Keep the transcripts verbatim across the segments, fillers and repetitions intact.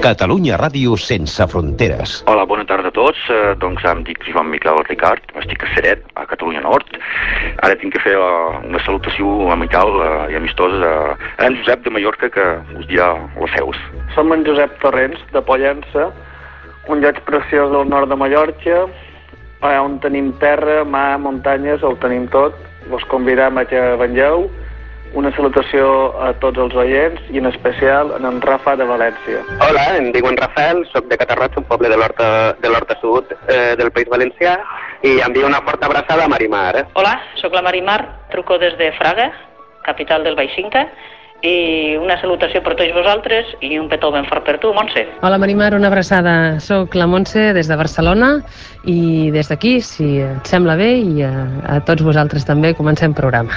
Catalunya Ràdio sense fronteres. Hola, bona tarda a tots. Eh, doncs em dic Joan Miquel Ricard, estic a Ceret, a Catalunya Nord. Ara tinc que fer uh, una salutació amical uh, i amistosa a en Josep de Mallorca, que us dirà les seus. Som en Josep Torrents, de Pollença, un lloc preciós del nord de Mallorca, on tenim terra, mar, muntanyes, ho tenim tot. Vos convidam a que vengeu. Una salutació a tots els oients i en especial a en Rafa de València. Hola, em dic en Rafael, soc de Catarroig, un poble de l'Horta de l'Horta Sud eh, del País Valencià, i envio una forta abraçada a Marimar. Eh? Hola, sóc la Marimar, truco des de Fraga, capital del Baix Cinca, i una salutació per tots vosaltres i un petó ben fort per tu, Montse. Hola Marimar, una abraçada. Soc la Montse des de Barcelona i des d'aquí, si et sembla bé, i a, a tots vosaltres també, comencem programa.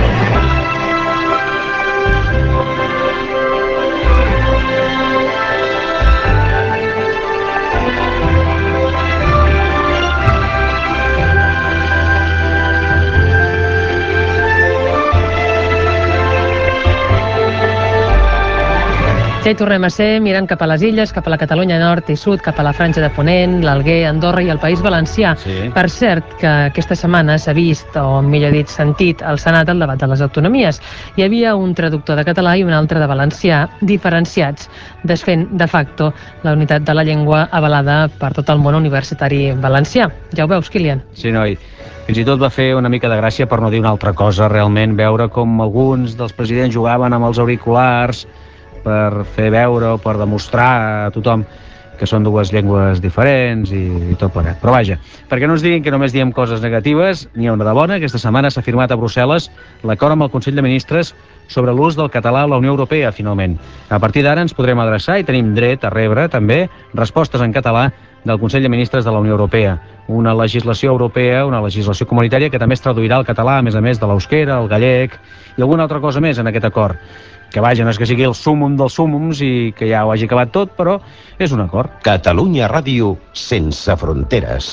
Ja hi tornem a ser, mirant cap a les illes, cap a la Catalunya Nord i Sud, cap a la Franja de Ponent, l'Alguer, Andorra i el País Valencià. Sí. Per cert, que aquesta setmana s'ha vist, o millor dit, sentit, al Senat el debat de les autonomies. Hi havia un traductor de català i un altre de valencià, diferenciats, desfent de facto la unitat de la llengua avalada per tot el món universitari valencià. Ja ho veus, Kilian? Sí, noi. Fins i tot va fer una mica de gràcia, per no dir una altra cosa, realment, veure com alguns dels presidents jugaven amb els auriculars per fer veure o per demostrar a tothom que són dues llengües diferents i, i tot plegat. Però vaja, perquè no ens diguin que només diem coses negatives, n'hi ha una de bona. Aquesta setmana s'ha firmat a Brussel·les l'acord amb el Consell de Ministres sobre l'ús del català a la Unió Europea, finalment. A partir d'ara ens podrem adreçar i tenim dret a rebre, també, respostes en català del Consell de Ministres de la Unió Europea. Una legislació europea, una legislació comunitària que també es traduirà al català, a més a més de l'euskera, el gallec i alguna altra cosa més en aquest acord. Que vaja, no és que sigui el súmum dels súmums i que ja ho hagi acabat tot, però és un acord. Catalunya Ràdio sense fronteres.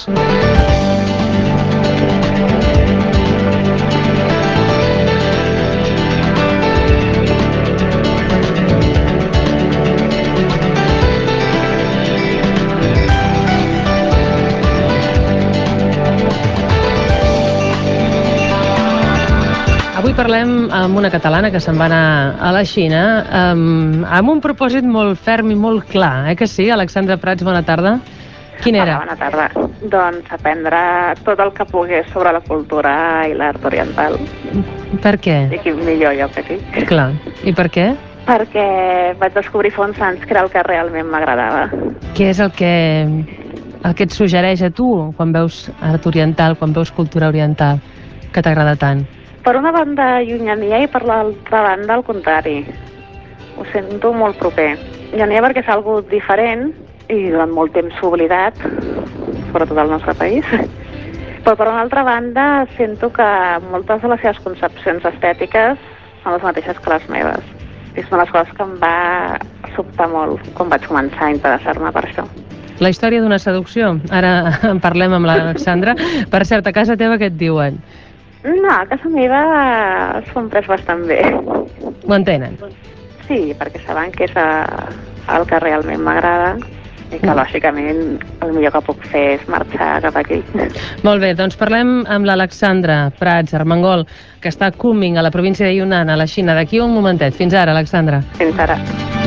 Avui parlem amb una catalana que se'n va anar a la Xina amb, amb un propòsit molt ferm i molt clar, eh que sí? Alexandra Prats, bona tarda. Quin era? Hola, bona tarda. Doncs aprendre tot el que pogués sobre la cultura i l'art oriental. Per què? I qui millor jo que aquí. Clar. I per què? Perquè vaig descobrir fa uns anys que era el que realment m'agradava. Què és el que, el que et suggereix a tu quan veus art oriental, quan veus cultura oriental, que t'agrada tant? Per una banda llunyania i per l'altra banda al contrari. Ho sento molt proper. Llunyania perquè és algo diferent i durant molt temps oblidat, sobretot al nostre país. Però per una altra banda sento que moltes de les seves concepcions estètiques són les mateixes que les meves. És una de les coses que em va sobtar molt quan vaig començar a interessar-me per això. La història d'una seducció. Ara en parlem amb l'Alexandra. Per cert, a casa teva què et diuen? No, a casa meva s'ho han pres bastant bé. Ho entenen? Sí, perquè saben que és el que realment m'agrada i que, lògicament, el millor que puc fer és marxar cap aquí. Molt bé, doncs parlem amb l'Alexandra Prats Armengol, que està a Kunming, a la província de Yunnan, a la Xina. D'aquí un momentet. Fins ara, Alexandra. Fins ara.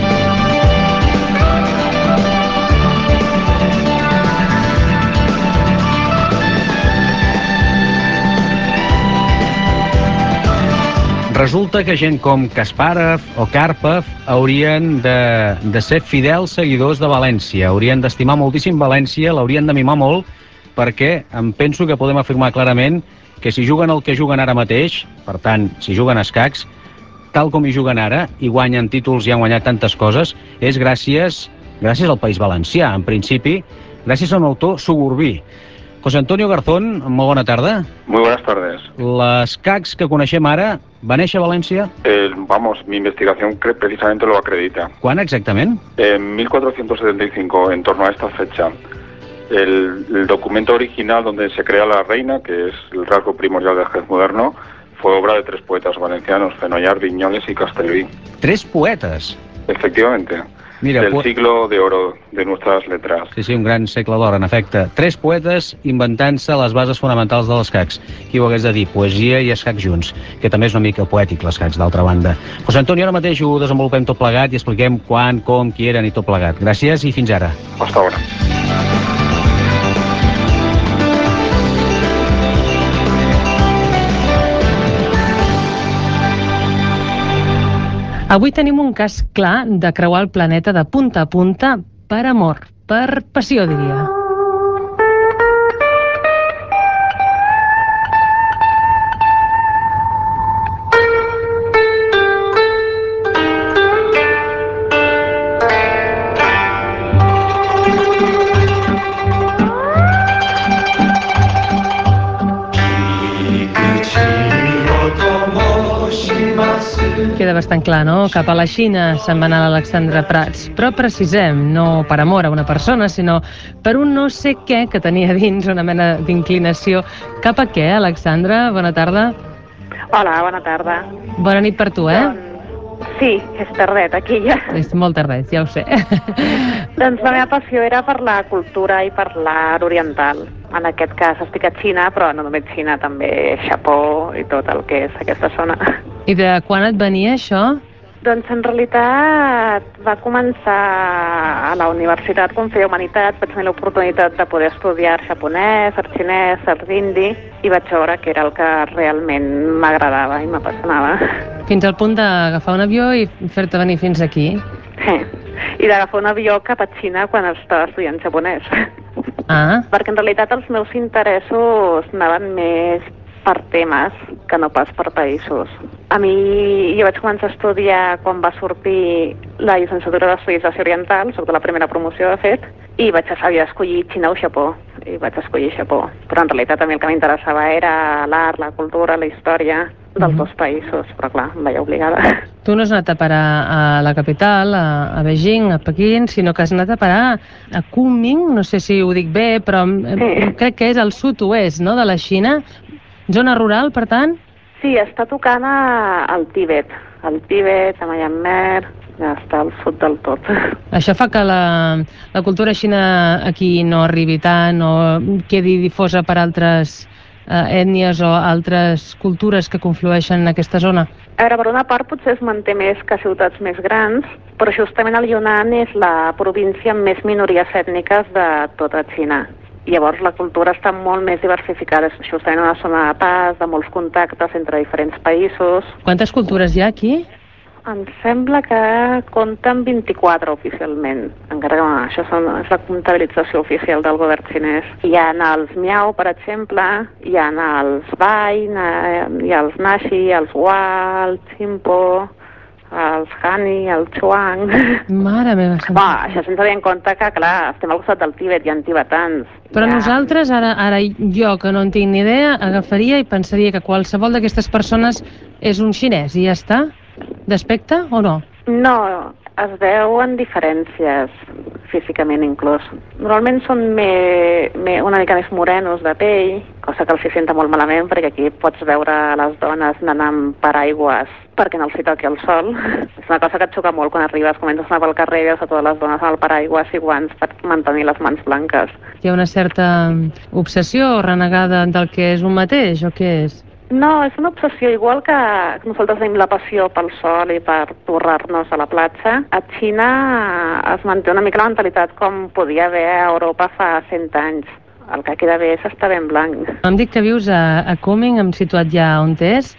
Resulta que gent com Kasparov o Karpov haurien de, de ser fidels seguidors de València, haurien d'estimar moltíssim València, l'haurien de mimar molt, perquè em penso que podem afirmar clarament que si juguen el que juguen ara mateix, per tant, si juguen a escacs, tal com hi juguen ara, i guanyen títols i han guanyat tantes coses, és gràcies, gràcies al País Valencià, en principi, gràcies a un autor suburbí. José Antonio Garzón, molt bona tarda. Muy buenas tardes. L'escacs que coneixem ara, va néixer a València? Eh, vamos, mi investigación precisamente lo acredita. ¿Cuándo exactamente? En mil cuatrocientos setenta y cinco, en torno a esta fecha. El, el documento original donde se crea la reina, que es el rasgo primordial del ajedrez moderno, fue obra de tres poetas valencianos, Fenollar, Viñoles y Castellví. ¿Tres poetas? Efectivamente. Mira, del pu- siglo de oro de nuestras letras. Sí, sí, un gran segle d'or, en efecte. Tres poetes inventant-se les bases fonamentals de l'escacs. Qui ho hagués de dir? Poesia i escacs junts, que també és una mica poètic, l'escacs, d'altra banda. José Antonio, ara mateix ho desenvolupem tot plegat i expliquem quan, com, qui eren i tot plegat. Gràcies i fins ara. Hasta ahora. Avui tenim un cas clar de creuar el planeta de punta a punta per amor, per passió, diria. Queda bastant clar, no? Cap a la Xina se'n va anar l'Alexandra Prats. Però precisem, no per amor a una persona, sinó per un no sé què que tenia dins, una mena d'inclinació. Cap a què, Alexandra? Bona tarda. Hola, bona tarda. Bona nit per tu, eh? Doncs, sí, és tardet, aquí ja. És molt tardet, ja ho sé. Doncs la meva passió era per la cultura i per l'art oriental. En aquest cas estic a Xina, però no només Xina, també Japó i tot el que és aquesta zona. I de quan et venia això? Doncs en realitat va començar a la universitat quan feia humanitats, vaig tenir l'oportunitat de poder estudiar japonès, art xinès, art hindi, i vaig veure que era el que realment m'agradava i m'apassionava. Fins al punt d'agafar un avió i fer-te venir fins aquí? Sí, i d'agafar un avió cap a Xina quan estava estudiant japonès. Ah. Perquè en realitat els meus interessos anaven més per temes que no pas per països. A mi, jo vaig començar a estudiar quan va sortir la llicenciatura d'Estudis d'Àsia Oriental, soc de la primera promoció, de fet, i vaig saber escollir Xina o Japó, i vaig escollir Japó. Però en realitat a mi el que m'interessava era l'art, la cultura, la història dels dos països, però clar, em veia obligada. Tu no has anat a parar a la capital, a, a Beijing, a Pequín, sinó que has anat a parar a Kunming, no sé si ho dic bé, però sí. Crec que és al sud-oest, no?, de la Xina. Zona rural, per tant? Sí, està tocant a, al Tíbet, al Tíbet, a Myanmar, ja està al sud del tot. Això fa que la, la cultura xina aquí no arribi tant o quedi difosa per altres eh, ètnies o altres cultures que conflueixen en aquesta zona? A veure, per una part potser es manté més que ciutats més grans, però justament el Yunnan és la província amb més minories ètniques de tota Xina. Llavors la cultura està molt més diversificada, és justament una zona de pas, de molts contactes entre diferents països. Quantes cultures hi ha aquí? Em sembla que compten vint-i-quatre oficialment, encara que bueno, això són, és la comptabilització oficial del govern xinès. Hi ha els Miao, per exemple, hi ha els Bai, hi ha els Naxi, els Wa, el Chimpo, els Hani, el Chuang... Mare meva... Bueno, això sense tenir en compte que, clar, estem al costat del Tíbet, hi ha tibetans. Però ha... nosaltres, ara, ara jo, que no en tinc ni idea, agafaria i pensaria que qualsevol d'aquestes persones és un xinès i ja està? D'aspecte o no? No, es veuen diferències, físicament inclús. Normalment són me, me, una mica més morenos de pell, cosa que els hi senta molt malament, perquè aquí pots veure les dones anant amb paraigües perquè no els hi toqui el sol. És una cosa que et xoca molt quan arribes, comences a anar pel carrer i veus a totes les dones amb el paraigües i guants per mantenir les mans blanques. Hi ha una certa obsessió o renegada del que és un mateix, o què és? No, és una obsessió, igual que nosaltres tenim la passió pel sol i per torrar-nos a la platja. A Xina es manté una mica la mentalitat com podia haver a Europa fa cent anys. El que queda bé és estar ben blanc. Em dic que vius a, a Kunming, hem situat ja on és.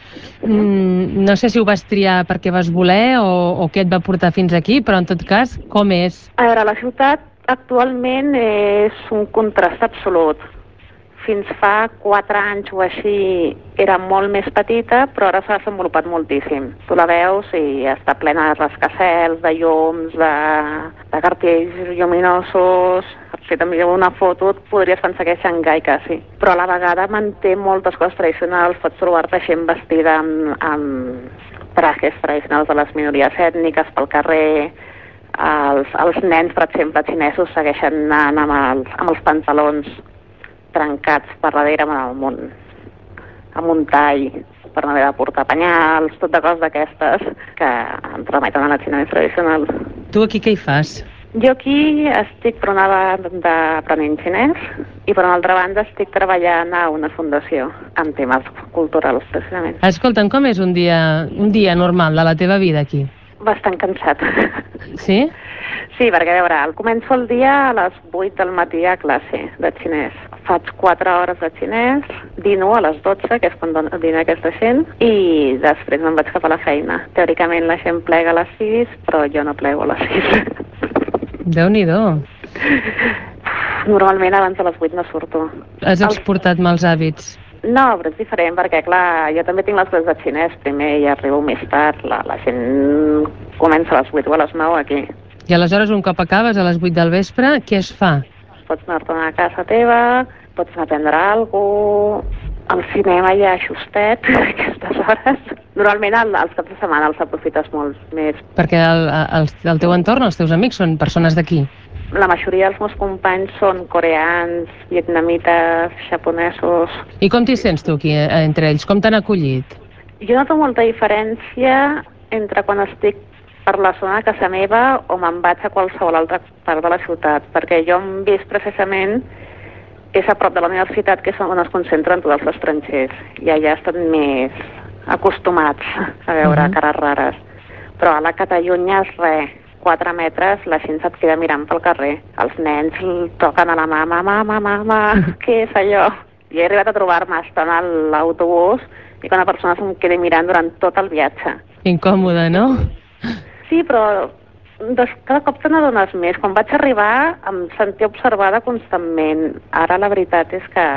Mm, no sé si ho vas triar perquè vas voler o, o què et va portar fins aquí, però en tot cas, com és? A veure, la ciutat actualment és un contrast absolut. Fins fa quatre anys o així era molt més petita, però ara s'ha desenvolupat moltíssim. Tu la veus i està plena de rascacels, de llums, de, de cartells lluminosos. Si també una foto et podries pensar que és Xangai quasi. Però a la vegada manté moltes coses tradicionals. Pots trobar-te gent vestida amb, amb trajes tradicionals de les minories ètniques pel carrer. Els, els nens, per exemple, xinesos segueixen anant amb els, amb els pantalons trencats per darrere amb un, amb un tall per no haver de portar penyals, tot de coses d'aquestes que ens remeten a la Xina més tradicional. Tu aquí què hi fas? Jo aquí estic per una banda aprenent xinès i per una altra banda estic treballant a una fundació en temes culturals, precisament. Escolta'm, com és un dia, un dia normal de la teva vida aquí? Bastant cansat. Sí? Sí, perquè a veure, el començo el dia a les vuit del matí a classe de xinès. Faig quatre hores de xinès, dino a les dotze, que és quan dina aquesta gent, i després me'n vaig cap a la feina. Teòricament la gent plega a les sis, però jo no plego a les sis. Déu-n'hi-do. Normalment abans de les vuit no surto. Has exportat mals hàbits? No, però és diferent, perquè clar, jo també tinc les classes de xinès primer i arribo més tard. La, la gent comença a les vuit o a les nou aquí. I aleshores, un cop acabes a les vuit del vespre, què es fa? Pots anar-te'n a casa teva, pots anar a prendre alguna cosa, al cinema ja justet, a aquestes hores. Normalment el, els caps de setmana els aprofites molt més. Perquè el, el, el teu entorn, els teus amics, són persones d'aquí? La majoria dels meus companys són coreans, vietnamites, japonesos. I com t'hi sents tu aquí, entre ells? Com t'han acollit? Jo noto molta diferència entre quan estic per la zona de casa meva o me'n vaig a qualsevol altra part de la ciutat, perquè jo em vist precisament és a prop de la universitat, que és on es concentren tots els estrangers, i allà estan més acostumats a veure uh-huh. cares rares. Però a la que t'allunyes, res, quatre metres, la gent se't queda mirant pel carrer. Els nens toquen a la mà, mama, mama, mama, què és allò? I he arribat a trobar-me estant a l'autobús i que una persona se'm quedi mirant durant tot el viatge. Incòmode, no? Sí, però des, cada cop te n'adones més. Quan vaig arribar em sentia observada constantment. Ara la veritat és que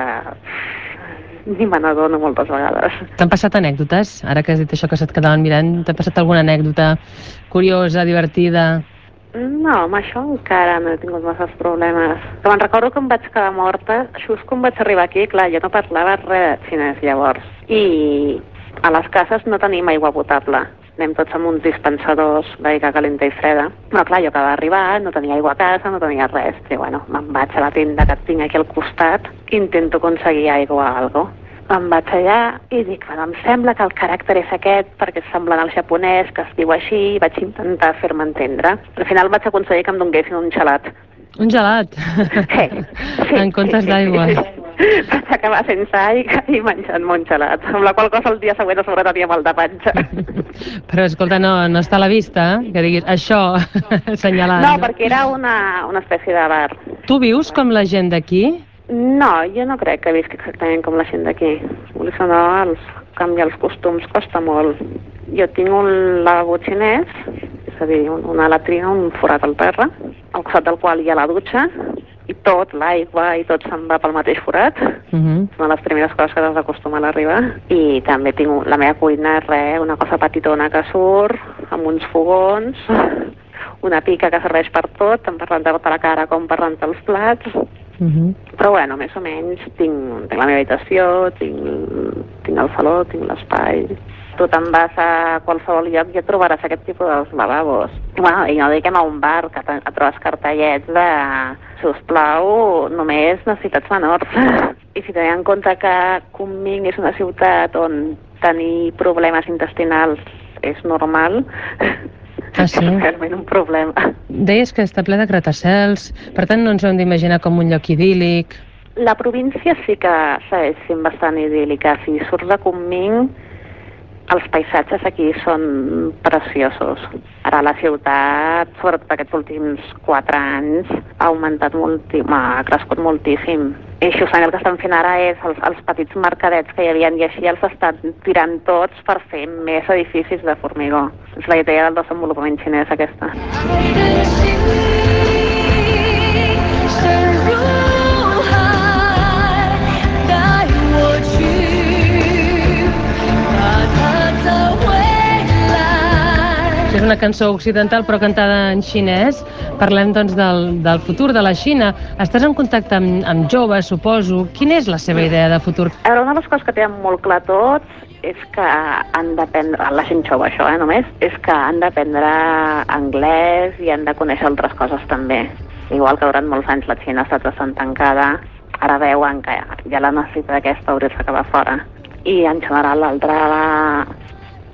ni me n'adono moltes vegades. T'han passat anècdotes? Ara que has dit això que se't quedaven mirant, t'ha passat alguna anècdota curiosa, divertida? No, amb això encara no he tingut masses problemes. Però me'n recordo que em vaig quedar morta, just quan vaig arribar aquí, clar, jo no parlava res de xinès llavors. I a les cases no tenim aigua potable. Anem tots amb uns dispensadors d'aigua calenta i freda. Però clar, jo acabava d'arribar, no tenia aigua a casa, no tenia res. I bueno, me'n vaig a la tenda que tinc aquí al costat i intento aconseguir aigua o algo. Em vaig allà i dic, bueno, em sembla que el caràcter és aquest perquè és semblant al japonès, que es diu així, i vaig intentar fer-me entendre. Al final vaig aconseguir que em donguessin un gelat. Un gelat? Sí. sí en comptes sí, d'aigua. Sí, sí. Vaig acabar sense aigua i menjant-me un gelat, amb la qual cosa el dia següent a sobre tenia mal de panxa. Però escolta, no, no està a la vista, eh? Que diguis això, assenyalant. No, perquè era una, una espècie de bar. Tu vius com la gent d'aquí? No, jo no crec que visc exactament com la gent d'aquí. Vulguis o no, els, canviar els costums costa molt. Jo tinc un lavabo xinès, és a dir, una latrina, un forat al terra, al costat del qual hi ha la dutxa, i tot, l'aigua i tot se'n va pel mateix forat. Uh-huh. És una de les primeres coses que t'has d'acostumar a l'arribar. I també tinc un, la meva cuina, res, una cosa petitona que surt, amb uns fogons, una pica que serveix per tot, tant per rentar-te la cara com per rentar els plats. Uh-huh. Però bueno, més o menys tinc, tinc la meva habitació, tinc, tinc el saló, tinc l'espai. Tu te'n vas a qualsevol lloc i et trobaràs aquest tipus dels lavabos. I, bueno, i no diguem a un bar que et trobes cartellets de sisplau, només necessitats menors. I si tenim en compte que Kunming és una ciutat on tenir problemes intestinals és normal, ah, sí? és realment un problema. Deies que està ple de gratacels, per tant no ens ho hem d'imaginar com un lloc idíl·lic. La província sí que segueix sent bastant idíl·lica. Si surts de Kunming, els paisatges aquí són preciosos. Ara la ciutat, sobretot aquests últims quatre anys, ha augmentat moltíssim, ha crescut moltíssim. I justament el que estan fent ara és els, els petits mercadets que hi havia i així els estan tirant tots per fer més edificis de formigó. És la idea del desenvolupament xinès aquesta. És una cançó occidental però cantada en xinès. Parlem doncs del, del futur de la Xina. Estàs en contacte amb, amb joves, suposo. Quina és la seva idea de futur? A veure, una de les coses que tenen molt clar tots és que han d'aprendre, la gent jove això, eh, només, és que han d'aprendre anglès i han de conèixer altres coses també. Igual que durant molts anys la Xina ha estat bastant tancada, ara veuen que hi ha la necessitat aquesta d'obrir-se cap a fora. I en general l'altra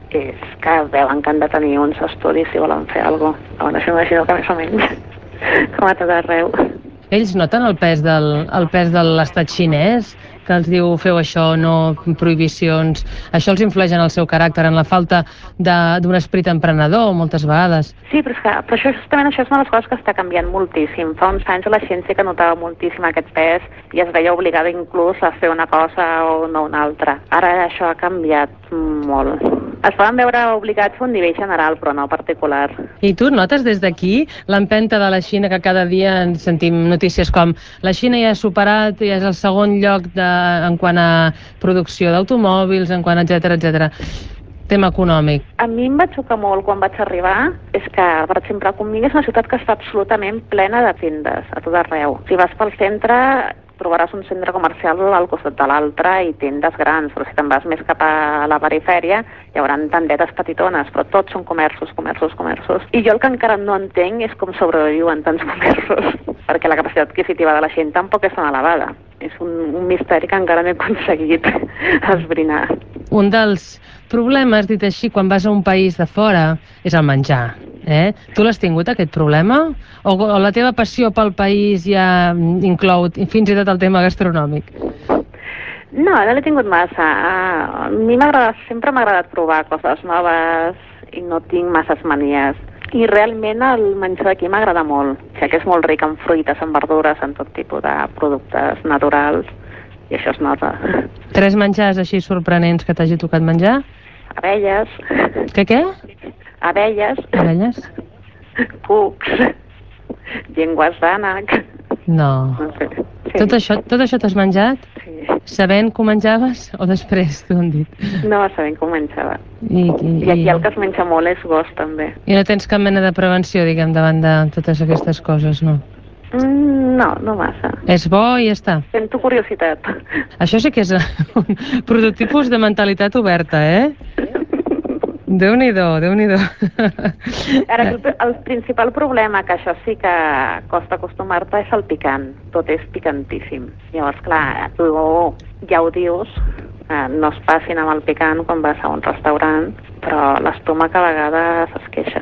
és que veuen que han de tenir uns estudis si volen fer alguna cosa. Llavors, això m'imagino que més o menys, com a tot arreu. Ells noten el pes del, el pes de l'estat xinès, que els diu feu això, no prohibicions. Això els influeix en el seu caràcter, en la falta d'un esperit emprenedor, moltes vegades. Sí, però, és que, però això, justament això és una de les coses que està canviant moltíssim. Fa uns anys la gent sí que notava moltíssim aquest pes i es veia obligada inclús a fer una cosa o no una altra. Ara això ha canviat molt. Es poden veure obligats a un nivell general, però no particular. I tu notes des d'aquí l'empenta de la Xina, que cada dia ens sentim notícies com la Xina ja ha superat, ja és el segon lloc de, en quant a producció d'automòbils, en quant a etcètera, etcètera. Tema econòmic. A mi em va xocar molt quan vaig arribar, és que, per exemple, Kunming és una ciutat que està absolutament plena de tendes, a tot arreu. Si vas pel centre, trobaràs un centre comercial al costat de l'altre i tendes grans, però si te'n vas més cap a la perifèria hi haurà tendetes petitones, però tots són comerços, comerços, comerços. I jo el que encara no entenc és com sobreviuen tants comerços, perquè la capacitat adquisitiva de la gent tampoc és tan elevada. És un, un misteri que encara no he aconseguit esbrinar. Un dels problemes, dit així, quan vas a un país de fora, és el menjar. Eh? Tu l'has tingut, aquest problema? O, o la teva passió pel país ja inclou fins i tot el tema gastronòmic? No, no l'he tingut massa. A mi m'agrada, sempre m'ha agradat provar coses noves i no tinc masses manies. I realment el menjar d'aquí m'agrada molt. O sigui que és molt ric en fruites, en verdures, en tot tipus de productes naturals, i això es nota. Tres menjars així sorprenents que t'hagi tocat menjar? Abelles. Què, què? Abelles. Abelles? Cucs. Llengües d'ànec. No. No sé. Sí. Tot això, tot això t'has menjat? Sí. Sabent que ho menjaves o després t'ho han dit? No, sabent que ho menjava. I, i, I aquí el que es menja molt és gos, també. I no tens cap mena de prevenció, diguem, davant de totes aquestes coses, no? Mm, no, no massa. És bo i ja està. Sento curiositat. Això sí que és un prototipus de mentalitat oberta, eh? Déu-n'hi-do, Déu-n'hi-do. Ara, el, el principal problema, que això sí que costa acostumar-te, és el picant. Tot és picantíssim. Llavors, clar, tu ja ho dius, eh, no es passin amb el picant quan vas a un restaurant, però l'estómac a vegades es queixa.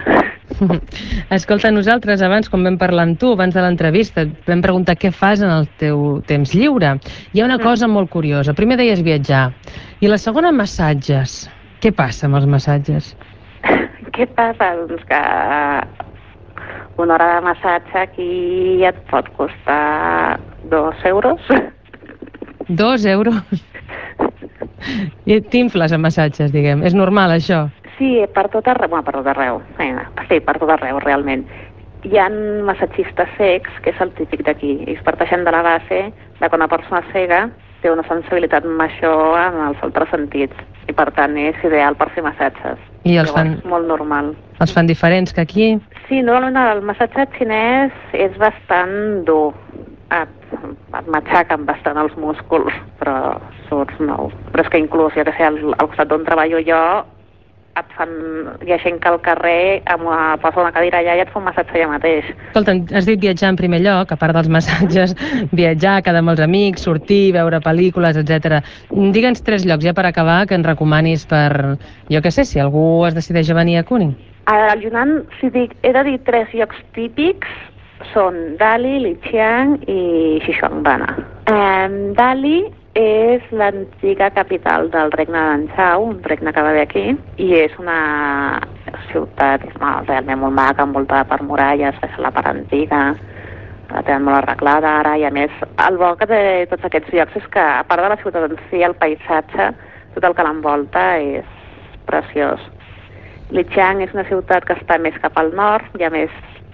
Escolta, nosaltres abans, quan vam parlar amb tu, abans de l'entrevista, vam preguntar què fas en el teu temps lliure. Hi ha una cosa molt curiosa. Primer deies viatjar, i la segona, massatges. Què passa amb els massatges? Què passa? Doncs que una hora de massatge aquí et pot costar dos euros. Dos euros? I t'infles amb massatges, diguem. És normal, això? Sí, per tot arreu. Bueno, per tot arreu. Sí, per tot arreu, realment. Hi ha massatgistes cecs, que és el típic d'aquí. Ells parteixen de la base de que una persona cega té una sensibilitat major en els altres sentits i per tant és ideal per fer massatges. I els fan... És molt normal. Els fan diferents que aquí? Sí, normalment el massatge xinès és bastant dur. Et, et matxaquen bastant els músculs, però surts nou. Però és que inclús, ja que sé, al, al costat d'on treballo jo, et fan, hi ha gent que al carrer amb una, posa una cadira allà i et fa un massatge allà mateix. Escolta, has dit viatjar en primer lloc, a part dels massatges, viatjar, quedar amb els amics, sortir, veure pel·lícules, etcètera. Digue'ns tres llocs, ja per acabar, que ens recomanis per, jo què sé, si algú es decideix a venir a Kunming. Al Yunnan, si dic, he de dir tres llocs típics, són Dali, Lijiang i Xishuangbanna. Eh, Dali és l'antiga capital del regne d'Anzhou, un regne que va haver aquí, i és una ciutat no, realment molt maca, envoltada per muralles, és la part antiga, la tenen molt arreglada ara, i a més, el bo que té tots aquests llocs és que, a part de la ciutat en si, el paisatge, tot el que l'envolta és preciós. Lijiang és una ciutat que està més cap al nord, i a més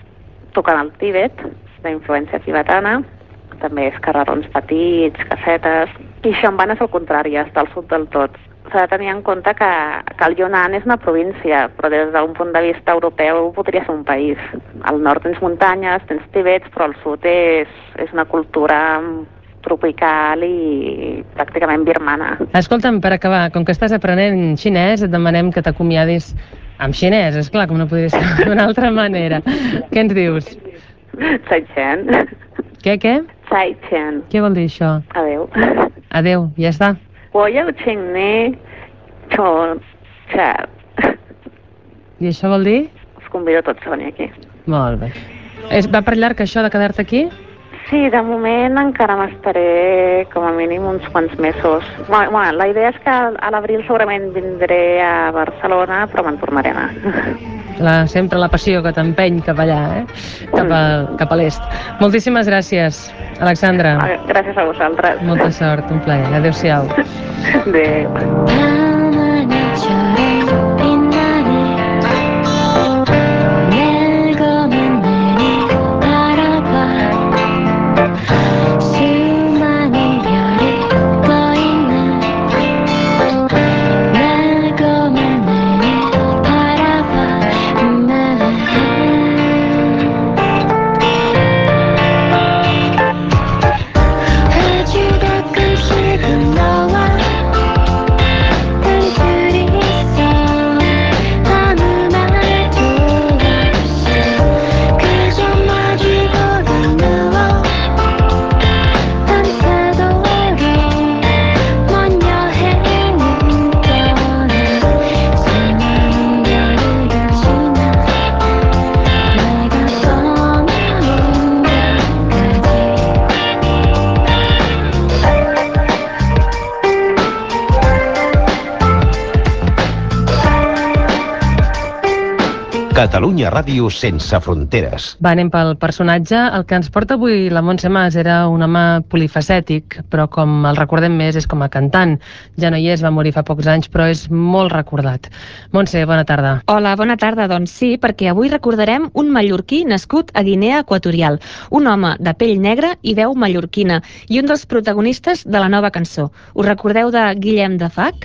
tocant el Tíbet, d'influència tibetana, també és carrerons petits, casetes, i Xishuangbanna és el contrari, està al sud del tot. S'ha de tenir en compte que, que el Yunnan és una província, però des d'un punt de vista europeu podria ser un país. Al nord tens muntanyes, tens Tibets, però al sud és, és una cultura tropical i pràcticament birmana. Escolta'm, per acabar, com que estàs aprenent xinès, et demanem que t'acomiadis amb xinès, esclar, com no podria ser d'una altra manera. Què ens dius? Zaichen. Què, què? Zaichen. Què vol dir això? Adeu. Adeu, ja està. 我有请你坐车 I això vol dir? Us convido tots a venir aquí. Molt bé. Es va per llarg això de quedar-te aquí? Sí, de moment encara m'estaré com a mínim uns quants mesos. Bueno, bueno, la idea és que a l'abril segurament vindré a Barcelona, però me'n tornaré a anar. La, sempre la passió que t'empeny cap allà, eh? Cap a, cap a l'est. Moltíssimes gràcies, Alexandra. Gràcies a vosaltres. Molta sort, un plaer. Adéu-siau. Adéu. Catalunya Ràdio sense fronteres. Va, anem pel personatge. El que ens porta avui la Montse Mas era un home polifacètic, però com el recordem més és com a cantant. Ja no hi és, va morir fa pocs anys, però és molt recordat. Montse, bona tarda. Hola, bona tarda. Doncs sí, perquè avui recordarem un mallorquí nascut a Guinea Equatorial, un home de pell negra i veu mallorquina, i un dels protagonistes de la nova cançó. Us recordeu de Guillem de Fac?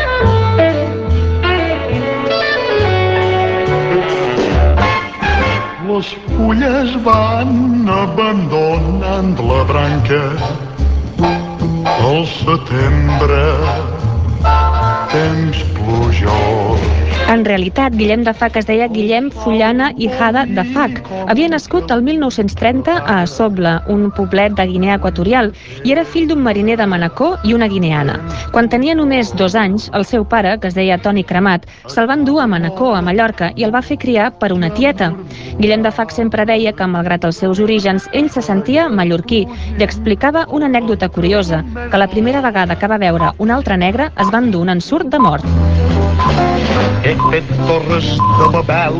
Les fulles van abandonant la branca al setembre, temps plujós. En realitat, Guillem de Fac es deia Guillem Fullana i Hada de Fac. Havia nascut el mil nou-cents trenta a Sobla, un poblet de Guinea Equatorial, i era fill d'un mariner de Manacor i una guineana. Quan tenia només dos anys, el seu pare, que es deia Toni Cremat, se'l va endur a Manacor, a Mallorca, i el va fer criar per una tieta. Guillem de Fac sempre deia que, malgrat els seus orígens, ell se sentia mallorquí i explicava una anècdota curiosa, que la primera vegada que va veure un altre negre es va endur un ensurt de mort. He fet torres de Babel,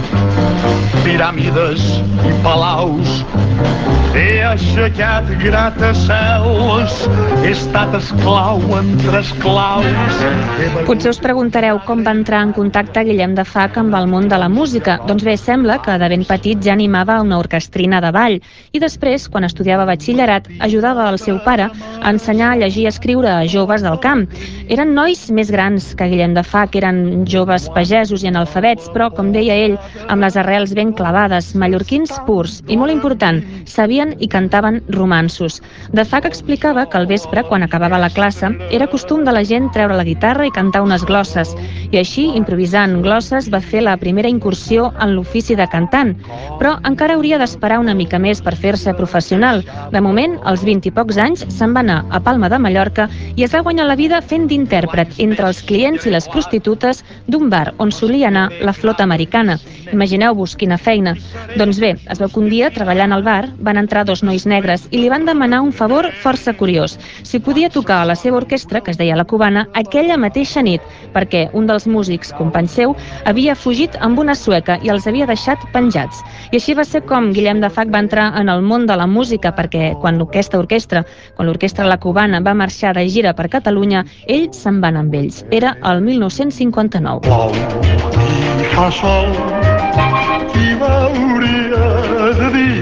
piràmides i palaus. He aixecat gratacels, he estat esclau entre esclaus. Potser us preguntareu com va entrar en contacte Guillem de Fac amb el món de la música. Doncs bé, sembla que de ben petit ja animava una orquestrina de ball i després, quan estudiava batxillerat, ajudava el seu pare a ensenyar a llegir i escriure a joves del camp. Eren nois més grans que Guillem de Fac, eren joves pagesos i analfabets, però, com deia ell, amb les arrels ben clavades, mallorquins purs i, molt important, sabien i cantaven romanços. De Fac explicava que al vespre, quan acabava la classe, era costum de la gent treure la guitarra i cantar unes glosses, i així, improvisant glosses, va fer la primera incursió en l'ofici de cantant. Però encara hauria d'esperar una mica més per fer-se professional. De moment, als vint i pocs anys, se'n va anar a Palma de Mallorca i es va guanyar la vida fent d'intèrpret entre els clients i les prostitutes d'un bar on solia anar la flota americana. Imagineu-vos quina feina. Doncs bé, es veu que un dia, treballant al bar, van entrar dos nois negres i li van demanar un favor força curiós. Si podia tocar a la seva orquestra, que es deia La Cubana, aquella mateixa nit, perquè un dels músics, company seu, havia fugit amb una sueca i els havia deixat penjats. I així va ser com Guillem de Fac va entrar en el món de la música, perquè quan aquesta orquestra, quan l'orquestra La Cubana va marxar de gira per Catalunya, ell se'n va anar amb ells. Era el mil nou-cents cinquanta-nou. Plou i fa sol, qui m'hauria de dir?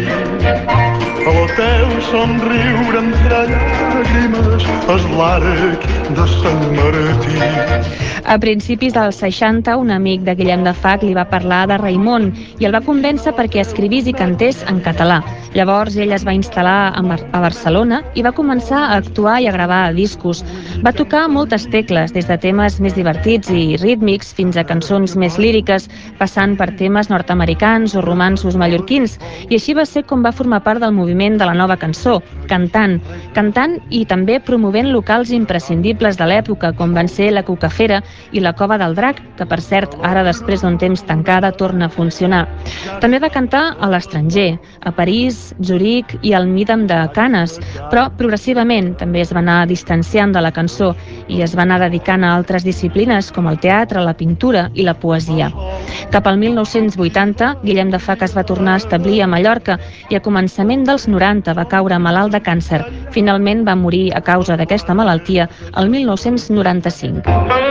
El teu somriure entre llàgrimes és l'arc de Sant Martí. A principis dels seixanta, un amic de Guillem de Fac li va parlar de Raimon i el va convèncer perquè escrivís i cantés en català. Llavors ell es va instal·lar a Barcelona i va començar a actuar i a gravar discos. Va tocar moltes tecles, des de temes més divertits i rítmics fins a cançons més líriques, passant per temes nord-americans o romanços mallorquins, i així va ser com va formar part del moviment de la nova cançó cançó, cantant. Cantant i també promovent locals imprescindibles de l'època, com van ser la Cucafera i la Cova del Drac, que per cert, ara després d'un temps tancada, torna a funcionar. També va cantar a l'estranger, a París, Zuric i al Midam de Canes, però progressivament també es va anar distanciant de la cançó i es va anar dedicant a altres disciplines com el teatre, la pintura i la poesia. Cap al mil nou-cents vuitanta, Guillem de Fach es va tornar a establir a Mallorca i a començament dels noranta va caure malalt de càncer. Finalment va morir a causa d'aquesta malaltia el mil nou-cents noranta-cinc.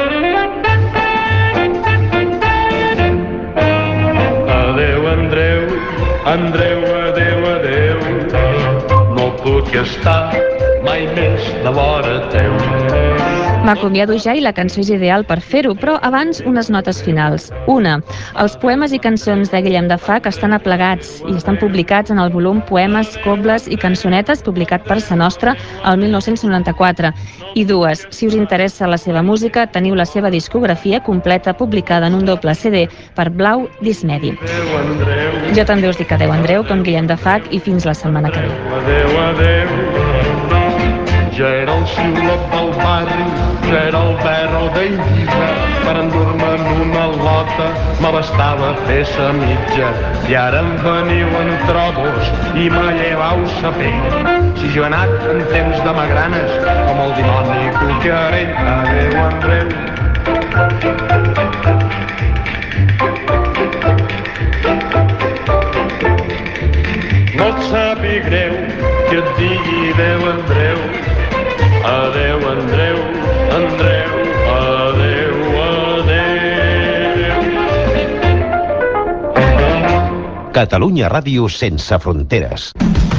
Adéu, Andreu, Andreu, adéu, adéu, no puc estar mai més de vora teu. M'acomiado ja i la cançó és ideal per fer-ho, però abans unes notes finals. Una, els poemes i cançons de Guillem de Fach estan aplegats i estan publicats en el volum Poemes, Cobles i Cançonetes, publicat per Sa Nostra el mil nou-cents noranta-quatre. I dues, si us interessa la seva música, teniu la seva discografia completa publicada en un doble C D per Blau Dismedi. Jo també us dic adéu, Andreu, com Guillem de Fach, i fins la setmana que ve. Adéu, adéu, ja era el xiulot del barri, ja era el berro d'Eivissa, per endur-me en una lota me bastava fer sa mitja, i ara em veniu en trobos i me llevau sa pell. Si jo he anat en temps de magranes, com el dimoni cucarell, adéu, Andreu. No et sàpiga greu que et digui adéu, Andreu. Adéu, Andreu, Andreu, adéu, adéu. Catalunya Ràdio sense fronteres.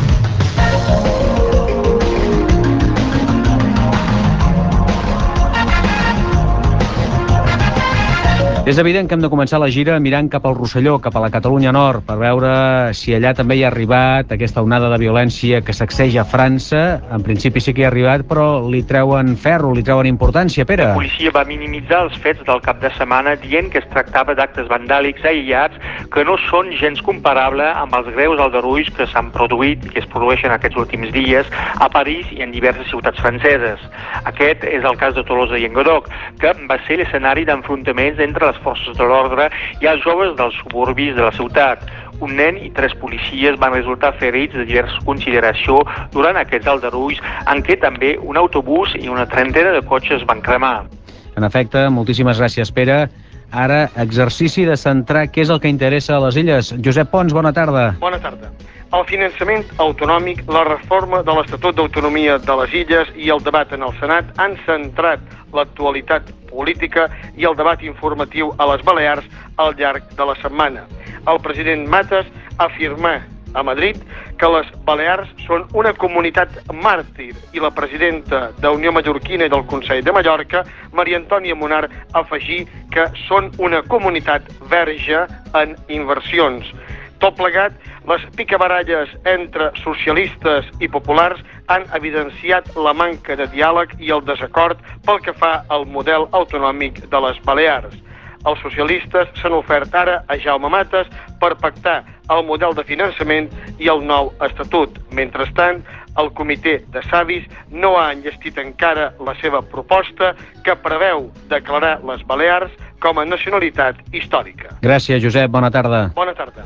És evident que hem de començar la gira mirant cap al Rosselló, cap a la Catalunya Nord, per veure si allà també hi ha arribat aquesta onada de violència que sacseja França. En principi sí que hi ha arribat, però li treuen ferro, li treuen importància, Pere. La policia va minimitzar els fets del cap de setmana dient que es tractava d'actes vandàlics aïllats que no són gens comparables amb els greus aldarulls que s'han produït, que es produeixen aquests últims dies a París i en diverses ciutats franceses. Aquest és el cas de Tolosa i Llenguadoc, que va ser l'escenari d'enfrontaments entre les forces de l'ordre i els joves dels suburbis de la ciutat. Un nen i tres policies van resultar ferits de diversa consideració durant aquests aldarulls, en què també un autobús i una trentena de cotxes van cremar. En efecte, moltíssimes gràcies, Pere. Ara, exercici de centrar què és el que interessa a les illes. Josep Pons, bona tarda. Bona tarda. El finançament autonòmic, la reforma de l'Estatut d'Autonomia de les Illes i el debat en el Senat han centrat l'actualitat política i el debat informatiu a les Balears al llarg de la setmana. El president Matas afirmà a Madrid que les Balears són una comunitat màrtir i la presidenta d'Unió Mallorquina i del Consell de Mallorca, Maria Antònia Monar, afegí que són una comunitat verge en inversions. Tot plegat, les picabaralles entre socialistes i populars han evidenciat la manca de diàleg i el desacord pel que fa al model autonòmic de les Balears. Els socialistes s'han ofert ara a Jaume Matas per pactar el model de finançament i el nou estatut. Mentrestant, el comitè de savis no ha enllestit encara la seva proposta que preveu declarar les Balears com a nacionalitat històrica. Gràcies, Josep. Bona tarda. Bona tarda.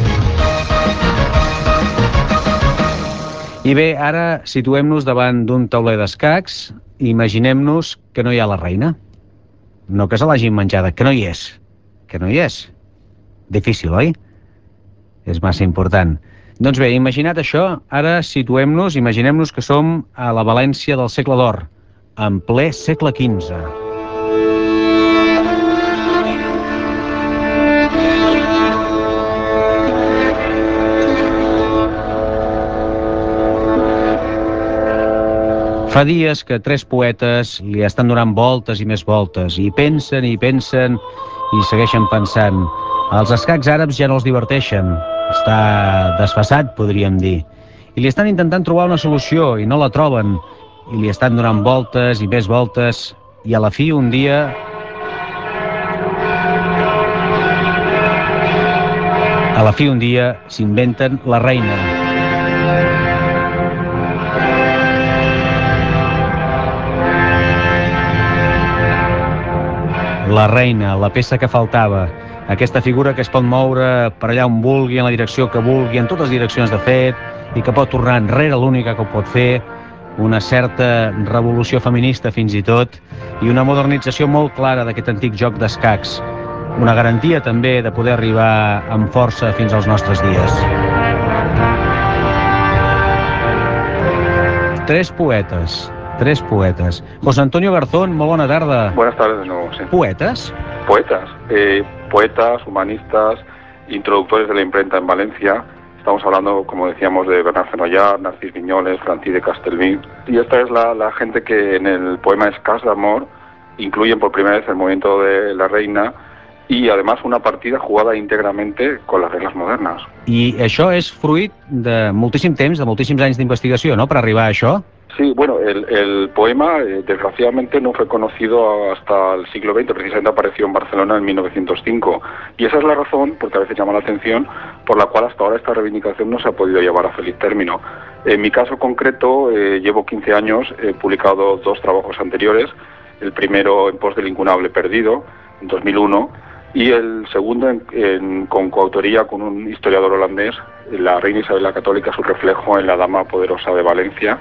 I bé, ara situem-nos davant d'un tauler d'escacs i imaginem-nos que no hi ha la reina. No que se l'hagin menjada, que no hi és. Que no hi és. Difícil, oi? És massa important. Doncs bé, imaginat això, ara situem-nos, imaginem-nos que som a la València del segle d'or, en ple segle quinze. Fa dies que tres poetes li estan donant voltes i més voltes, i pensen i pensen i segueixen pensant. Els escacs àrabs ja no els diverteixen, està desfasat, podríem dir. I li estan intentant trobar una solució i no la troben, i li estan donant voltes i més voltes, i a la fi un dia... A la fi un dia s'inventen la reina. la reina, la peça que faltava, aquesta figura que es pot moure per allà on vulgui, en la direcció que vulgui, en totes les direccions de fet, i que pot tornar enrere, l'única que ho pot fer, una certa revolució feminista fins i tot, i una modernització molt clara d'aquest antic joc d'escacs. Una garantia també de poder arribar amb força fins als nostres dies. Tres poetes, tres poetes. José Antonio Garzón, molt bona tarda. Buenas tardes de nuevo, sí. ¿Poetas? Poetas, eh, poetas, humanistas, introductores de la imprenta en Valencia. Estamos hablando, como decíamos, de Bernard Fenollar, Narcís Viñoles, Francis de Castelví. Y esta es la, la gente que en el poema Escàs d'amor incluyen por primera vez el movimiento de la reina y además una partida jugada íntegramente con las reglas modernas. I això és fruit de moltíssim temps, de moltíssims anys d'investigació, no?, per arribar a això? Sí, bueno, el, el poema eh, desgraciadamente no fue conocido hasta el siglo veinte, precisamente apareció en Barcelona en mil novecientos cinco. Y esa es la razón, porque a veces llama la atención, por la cual hasta ahora esta reivindicación no se ha podido llevar a feliz término. En mi caso concreto, eh, llevo quince años, he publicado dos trabajos anteriores, el primero en pos del incunable perdido, en dos mil uno, y el segundo en, en, con coautoría con un historiador holandés, la reina Isabel la Católica, su reflejo en la Dama Poderosa de Valencia,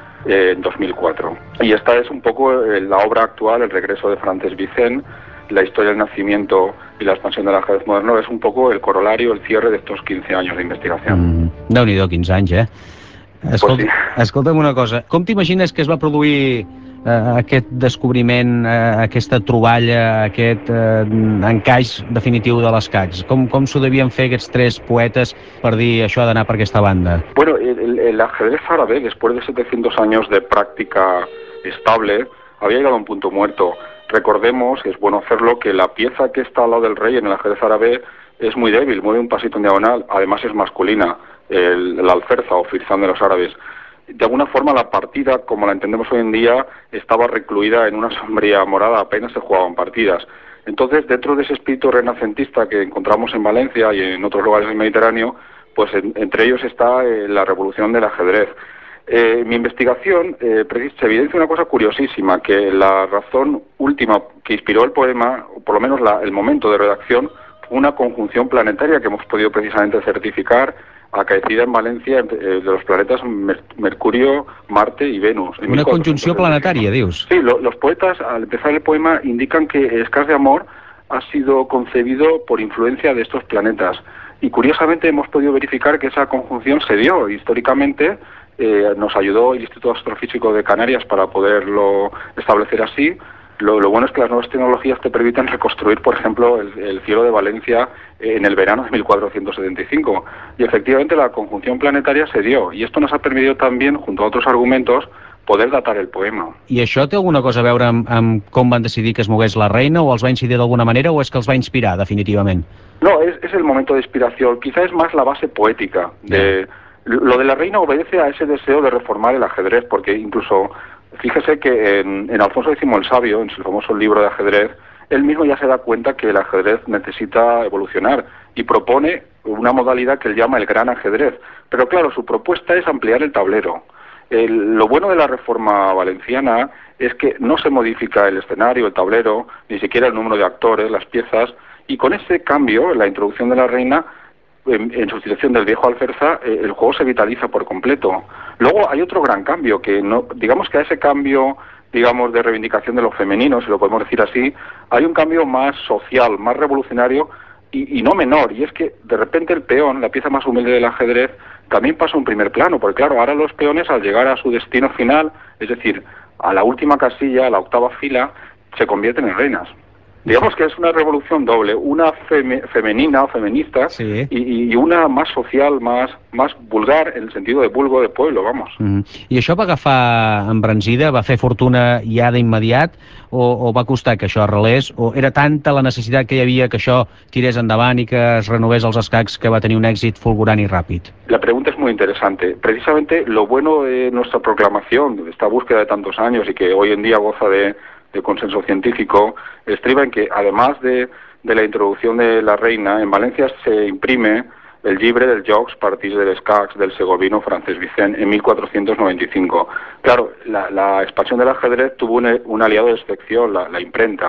en dos mil cuatro. Y esta es un poco la obra actual, el regreso de Frances Vicent, la historia del nacimiento y la expansión del ajedrez moderno, es un poco el corolario, el cierre de estos quince años de investigación. Mm, Déu-n'hi-do, quinze anys, eh? Escolta, pues sí. Escolta'm una cosa, com t'imagines que es va produir eh, aquest descobriment, eh, aquesta troballa, aquest eh, encaix definitiu de l'escacs? Com, com s'ho devien fer aquests tres poetes per dir això ha d'anar per aquesta banda? Bueno, el, el ajedrez árabe, después de setecientos años de práctica estable, había llegado a un punto muerto. Recordemos, es bueno hacerlo, que la pieza que está al lado del rey en el ajedrez árabe es muy débil, mueve un pasito en diagonal, además es masculina, el, el alferza o firzán de los árabes. De alguna forma la partida, como la entendemos hoy en día, estaba recluida en una sombría morada, apenas se jugaban partidas. Entonces, dentro de ese espíritu renacentista que encontramos en Valencia y en otros lugares del Mediterráneo, pues en, entre ellos está eh, la revolución del ajedrez. Eh, mi investigación eh, se evidencia una cosa curiosísima, que la razón última que inspiró el poema, o por lo menos la, el momento de redacción, fue una conjunción planetaria que hemos podido precisamente certificar, acaecida en Valencia, eh, de los planetas Mer Mercurio, Marte y Venus. Una conjunció planetària, dius? Sí, lo, los poetas al empezar el poema indican que Escàs d'amor ha sido concebido por influencia de estos planetas. Y curiosamente hemos podido verificar que esa conjunción se dio históricamente. Eh, nos ayudó el Instituto Astrofísico de Canarias para poderlo establecer así. Lo, lo bueno es que las nuevas tecnologías te permiten reconstruir, por ejemplo, el, el cielo de Valencia en el verano de mil cuatrocientos setenta y cinco. Y efectivamente la conjunción planetaria se dio. Y esto nos ha permitido también, junto a otros argumentos, poder datar el poema. I això té alguna cosa a veure amb, amb com van decidir que es mogués la reina, o els va incidir d'alguna manera, o és que els va inspirar definitivament? No, es, es el momento de inspiración. Quizá es más la base poética. De, lo de la reina obedece a ese deseo de reformar el ajedrez, porque incluso, fíjese que en, en Alfonso X el Sabio, en su famoso libro de ajedrez, él mismo ya se da cuenta que el ajedrez necesita evolucionar y propone una modalidad que él llama el gran ajedrez. Pero claro, su propuesta es ampliar el tablero. El, lo bueno de la reforma valenciana es que no se modifica el escenario, el tablero, ni siquiera el número de actores, las piezas, y con ese cambio, la introducción de la reina, en, en sustitución del viejo alferza, eh, el juego se vitaliza por completo. Luego hay otro gran cambio, que no, digamos que a ese cambio, digamos, de reivindicación de lo femenino, si lo podemos decir así, hay un cambio más social, más revolucionario y, y no menor, y es que de repente el peón, la pieza más humilde del ajedrez, también pasa a un primer plano, porque claro, ahora los peones al llegar a su destino final, es decir, a la última casilla, a la octava fila, se convierten en reinas. Digamos que es una revolución doble, una feme, femenina o feminista, sí, y, y una más social, más, más vulgar, en el sentido de vulgo, de pueblo, vamos. Mm. I això va agafar embranzida, va fer fortuna ja d'immediat, o, o va costar que això arrelés, o era tanta la necessitat que hi havia que això tirés endavant i que es renovés els escacs que va tenir un èxit fulgurant i ràpid? La pregunta es muy interesante. Precisamente lo bueno de nuestra proclamación, de esta búsqueda de tantos años y que hoy en día goza de de consenso científico, estriba en que además de, de la introducción de la reina, en Valencia se imprime el llibre del jocs partits de l'escacs del segovino Frances Vicent en mil cuatrocientos noventa y cinco. Claro, la, la expansión del ajedrez tuvo un, un aliado de excepción, la, la imprenta.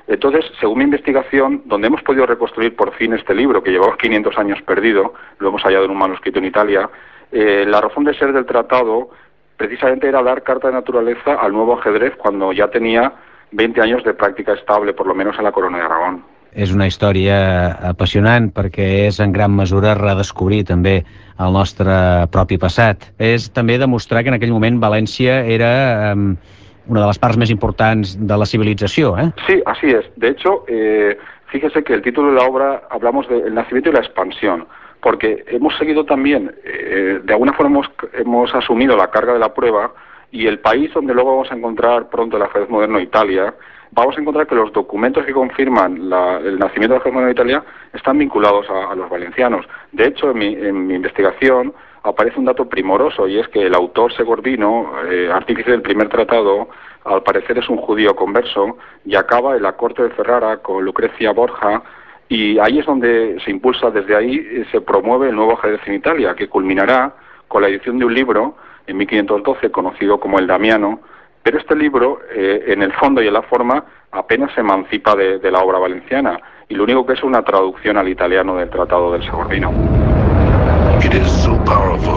Entonces, según mi investigación, donde hemos podido reconstruir por fin este libro, que llevaba quinientos años perdido, lo hemos hallado en un manuscrito en Italia, eh, la razón de ser del tratado precisamente era dar carta de naturaleza al nuevo ajedrez cuando ya tenía veinte años de práctica estable, por lo menos en la Corona de Aragón. És una història apassionant perquè és en gran mesura redescobrir també el nostre propi passat. És també demostrar que en aquell moment València era um, una de las partes más importantes de la civilización, ¿eh? Sí, así es. De hecho, eh, fíjese que el título de la obra hablamos del nacimiento y la expansión, porque hemos seguido también, eh, de alguna forma hemos, hemos asumido la carga de la prueba, y el país donde luego vamos a encontrar pronto el ajedrez moderno, Italia, vamos a encontrar que los documentos que confirman la, el nacimiento del ajedrez moderno de Italia están vinculados a, a los valencianos. De hecho, en mi, en mi investigación aparece un dato primoroso, y es que el autor Segordino, eh, artífice del primer tratado, al parecer es un judío converso, y acaba en la corte de Ferrara con Lucrecia Borgia, y ahí es donde se impulsa, desde ahí eh, se promueve el nuevo ajedrez en Italia, que culminará con la edición de un libro en mil quinientos doce conocido como el Damiano, pero este libro, eh, en el fondo y en la forma, apenas se emancipa de, de la obra valenciana, y lo único que es una traducción al italiano del tratado del Segordino. It is so powerful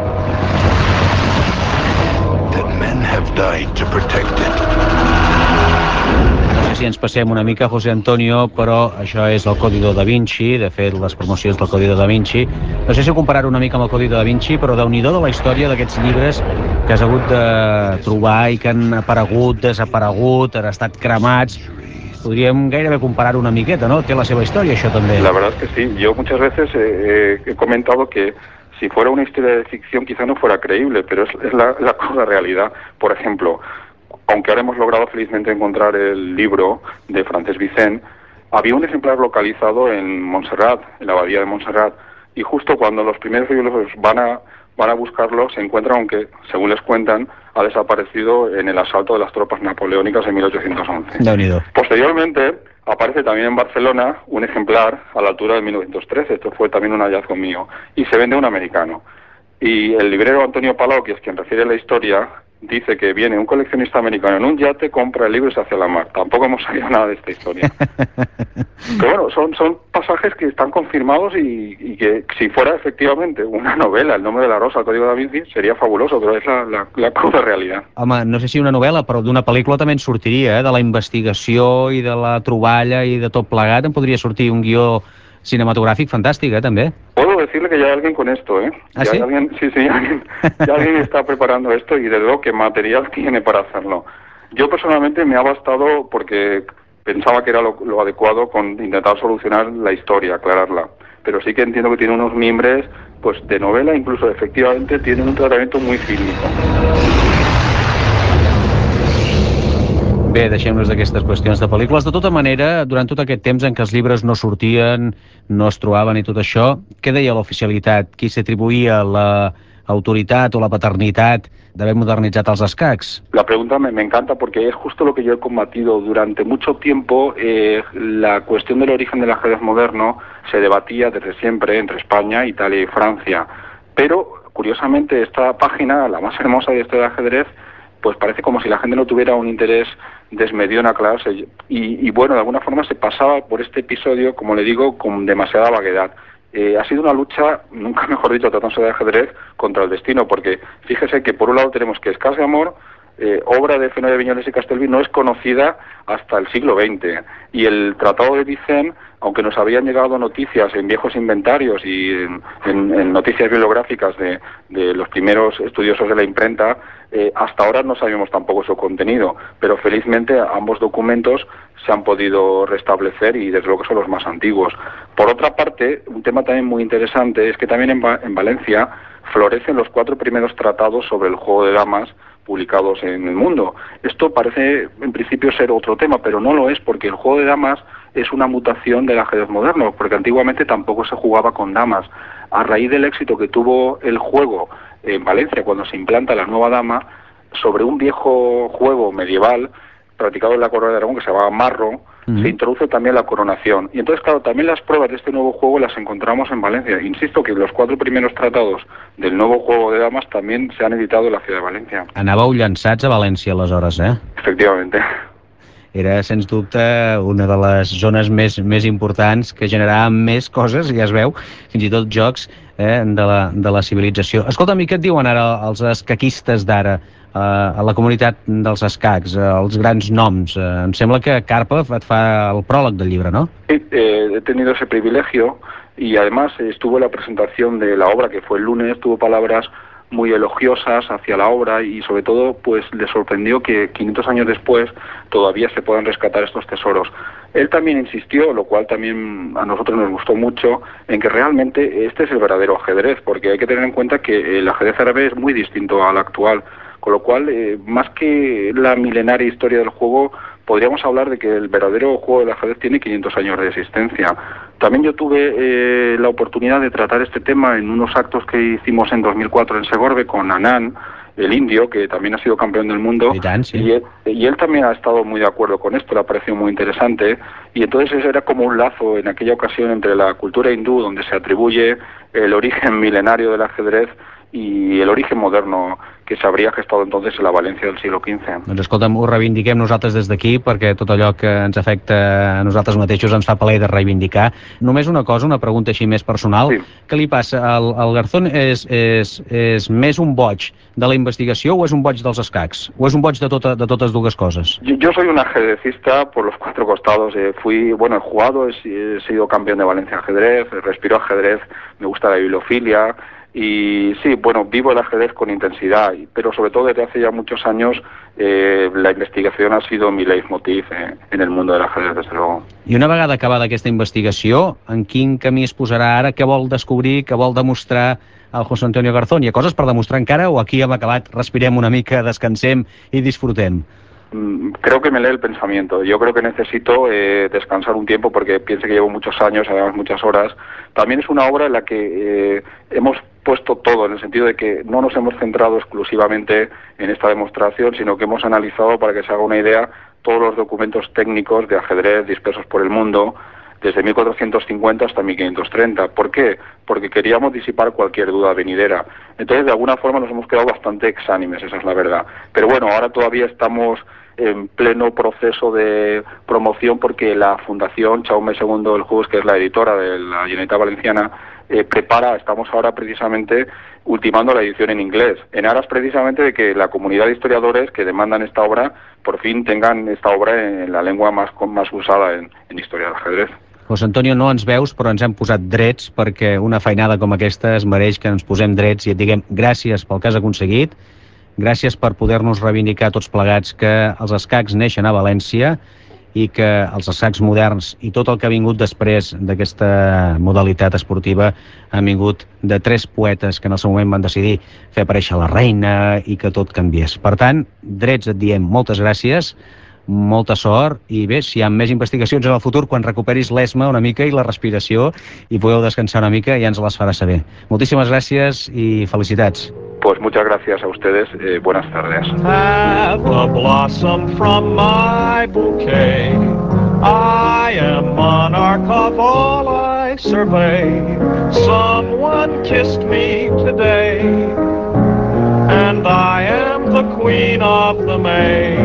that men have died to protect it. No sé si ens passem una mica, José Antonio, però això és el Código da Vinci, de fet, les promocions del Código da Vinci. No sé si comparar una mica amb el Código da Vinci, però déu-n'hi-do de la història d'aquests llibres que has hagut de trobar i que han aparegut, desaparegut, han estat cremats. Podríem gairebé comparar una miqueta, ¿no? Té la seva història, això també. La verdad es que sí. Yo muchas veces eh, he comentado que si fuera una historia de ficción quizá no fuera creíble, pero es, es la, la cruda realidad. Por ejemplo, aunque ahora hemos logrado felizmente encontrar el libro de Francesc Vicent, había un ejemplar localizado en Montserrat, en la abadía de Montserrat, y justo cuando los primeros biólogos van a, van a buscarlo, se encuentran, aunque según les cuentan, ha desaparecido en el asalto de las tropas napoleónicas en mil ochocientos once. Déu-n'hi-do. Posteriormente, aparece también en Barcelona un ejemplar a la altura de mil novecientos trece, esto fue también un hallazgo mío, y se vende a un americano. Y el librero Antonio Palau, que es quien refiere la historia, dice que viene un coleccionista americano en un yate, compra el libro y se hace a la mar. Tampoco hemos sabido nada de esta historia. Pero bueno, son, son pasajes que están confirmados y, y que si fuera efectivamente una novela, El nombre de la rosa, el Código da Vinci, sería fabuloso, però és la, la, la cruda realitat. Home, no sé si una novel·la, però d'una pel·lícula també en sortiria, eh? De la investigació i de la troballa i de tot plegat, en podria sortir un guió cinematográfico fantástico, ¿eh? También. Puedo decirle que ya hay alguien con esto, ¿eh? ¿Ah, ya sí? Hay alguien, sí, sí, ya alguien, ya alguien está preparando esto, y desde luego que material tiene para hacerlo. Yo personalmente me ha bastado porque pensaba que era lo, lo adecuado con intentar solucionar la historia, aclararla. Pero sí que entiendo que tiene unos mimbres pues de novela, incluso efectivamente tiene un tratamiento muy fílmico. Bé, deixem-nos d'aquestes qüestions de pel·lícules. De tota manera, durant tot aquest temps en què els llibres no sortien, no es trobaven i tot això, què deia l'oficialitat? Qui s'atribuïa l'autoritat o la paternitat d'haver modernitzat els escacs? La pregunta me, me encanta porque es justo lo que yo he combatido. Durante mucho tiempo eh, la cuestión del origen del ajedrez moderno se debatía desde siempre entre España, Italia y Francia. Pero, curiosamente, esta página, la más hermosa de historia del ajedrez, pues parece como si la gente no tuviera un interés desmedido en aclararse. Y, y bueno, de alguna forma se pasaba por este episodio, como le digo, con demasiada vaguedad. Eh, ha sido una lucha, nunca mejor dicho, tratándose de ajedrez, contra el destino, porque fíjese que por un lado tenemos que Escàs de Amor, eh, obra de Fenoll de Viñoles y Castelví, no es conocida hasta el siglo veinte. Y el Tratado de Vicent, aunque nos habían llegado noticias en viejos inventarios y en, en, en noticias bibliográficas de, de los primeros estudiosos de la imprenta, eh, hasta ahora no sabíamos tampoco su contenido, pero felizmente ambos documentos se han podido restablecer y desde luego son los más antiguos. Por otra parte, un tema también muy interesante es que también en, en Valencia florecen los cuatro primeros tratados sobre el juego de damas publicados en el mundo. Esto parece en principio ser otro tema, pero no lo es, porque el juego de damas es una mutación del ajedrez moderno, porque antiguamente tampoco se jugaba con damas. A raíz del éxito que tuvo el juego en Valencia cuando se implanta la nueva dama, sobre un viejo juego medieval practicado en la Corona de Aragón que se llamaba Marro, uh-huh. se introduce también la coronación. Y entonces, claro, también las pruebas de este nuevo juego las encontramos en Valencia. Insisto que los cuatro primeros tratados del nuevo juego de damas también se han editado en la ciudad de Valencia. Anàveu llançats a València, aleshores, eh? Efectivamente. era, sens dubte, una de les zones més, més importants que generava més coses, ja es veu, fins i tot jocs eh, de, la, de la civilització. Escolta'm, i què et diuen ara els escaquistes d'ara, eh, a la comunitat dels escacs, eh, els grans noms? Eh, em sembla que Karpov et fa el pròleg del llibre, no? Sí, eh, he tenido ese privilegio y además estuvo en la presentación de la obra que fue el lunes, tuvo palabras muy elogiosas hacia la obra y sobre todo pues le sorprendió que quinientos años después todavía se puedan rescatar estos tesoros. Él también insistió, lo cual también a nosotros nos gustó mucho, en que realmente este es el verdadero ajedrez, porque hay que tener en cuenta que el ajedrez árabe es muy distinto al actual, con lo cual eh, más que la milenaria historia del juego, podríamos hablar de que el verdadero juego del ajedrez tiene quinientos años de existencia. También yo tuve eh, la oportunidad de tratar este tema en unos actos que hicimos en dos mil cuatro en Segorbe con Anand, el indio, que también ha sido campeón del mundo, y, tan, sí. y, él, y él también ha estado muy de acuerdo con esto, le ha parecido muy interesante, y entonces eso era como un lazo en aquella ocasión entre la cultura hindú, donde se atribuye el origen milenario del ajedrez, i l'origen moderno que s'hauria gestado entonces en la València del siglo quinze. Doncs escolta'm, ho reivindiquem nosaltres des d'aquí perquè tot allò que ens afecta a nosaltres mateixos ens fa plaer de reivindicar. Només una cosa, una pregunta així més personal. Sí. Què li passa? El, el Garzón és, és, és més un boig de la investigació o és un boig dels escacs? O és un boig de, tota, de totes dues coses? Yo, yo soy un ajedrecista por los cuatro costados. Eh, fui, bueno, he jugado, he, he sido campeón de Valencia ajedrez, respiro ajedrez, me gusta la bibliofilia. Y sí, bueno, vivo el ajedrez con intensidad, pero sobre todo desde hace ya muchos años eh, la investigación ha sido mi leitmotiv eh, en el mundo del ajedrez, desde luego. I una vegada acabada aquesta investigació, en quin camí es posarà ara? Què vol descobrir, què vol demostrar el José Antonio Garzón? Hi ha coses per demostrar encara o aquí hem acabat, respirem una mica, descansem i disfrutem? Creo que me lee el pensamiento. Yo creo que necesito eh, descansar un tiempo porque pienso que llevo muchos años, además muchas horas. También es una obra en la que eh, hemos puesto todo, en el sentido de que no nos hemos centrado exclusivamente en esta demostración, sino que hemos analizado, para que se haga una idea, todos los documentos técnicos de ajedrez dispersos por el mundo, desde mil cuatrocientos cincuenta hasta mil quinientos treinta. ¿Por qué? Porque queríamos disipar cualquier duda venidera. Entonces, de alguna forma nos hemos quedado bastante exánimes, esa es la verdad. Pero bueno, ahora todavía estamos en pleno proceso de promoción porque la Fundación Jaume segundo del Juegos, que es la editora de la Generalitat Valenciana, eh, prepara, estamos ahora precisamente ultimando la edición en inglés, en aras precisamente de que la comunidad de historiadores que demandan esta obra, por fin tengan esta obra en la lengua más, más usada en, en historia del ajedrez. José Antonio, no ens veus, però ens hem posat drets perquè una feinada com aquesta es mereix que ens posem drets i et diguem gràcies pel que has aconseguit, gràcies per poder-nos reivindicar tots plegats que els escacs neixen a València i que els escacs moderns i tot el que ha vingut després d'aquesta modalitat esportiva han vingut de tres poetes que en el seu moment van decidir fer aparèixer la reina i que tot canviés. Per tant, drets et diem moltes gràcies, molta sort i bé, si hi ha més investigacions en el futur, quan recuperis l'esma una mica i la respiració i podeu descansar una mica, ja ens les farà saber. Moltíssimes gràcies i felicitats. Pues muchas gracias a ustedes, eh, buenas tardes. Have a blossom from my bouquet. I am monarch of all I survey. Someone kissed me today, and I am the queen of the May.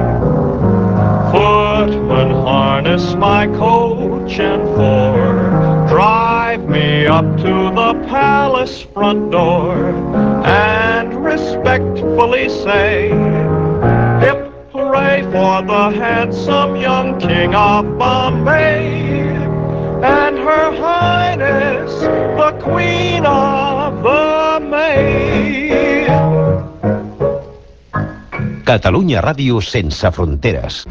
Footman, harness my coach and four, drive me up to the palace front door, and respectfully say, hip hooray for the handsome young king of Bombay, and her highness, the queen of the May. Catalunya Ràdio sense fronteres.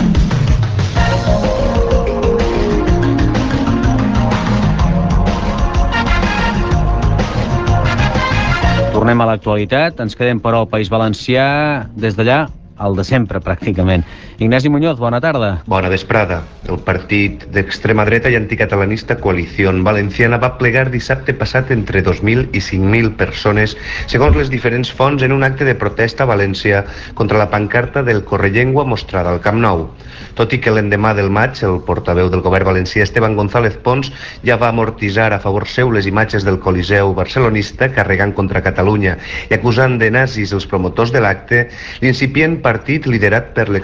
Tornem a l'actualitat, ens quedem però al País Valencià, des d'allà, el de sempre, pràcticament. Ignasi Muñoz, bona tarda. Bona vesprada. El partit d'extrema dreta i anticatalanista Coalició Valenciana va plegar dissabte passat entre dos mil i cinc mil persones, segons les diferents fonts, en un acte de protesta a València contra la pancarta del Correllengua mostrada al Camp Nou. Tot i que l'endemà del maig, el portaveu del govern valencià, Esteban González Pons, ja va amortitzar a favor seu les imatges del Coliseu barcelonista carregant contra Catalunya i acusant de nazis els promotors de l'acte, l'incipient partit liderat per l'exfalangista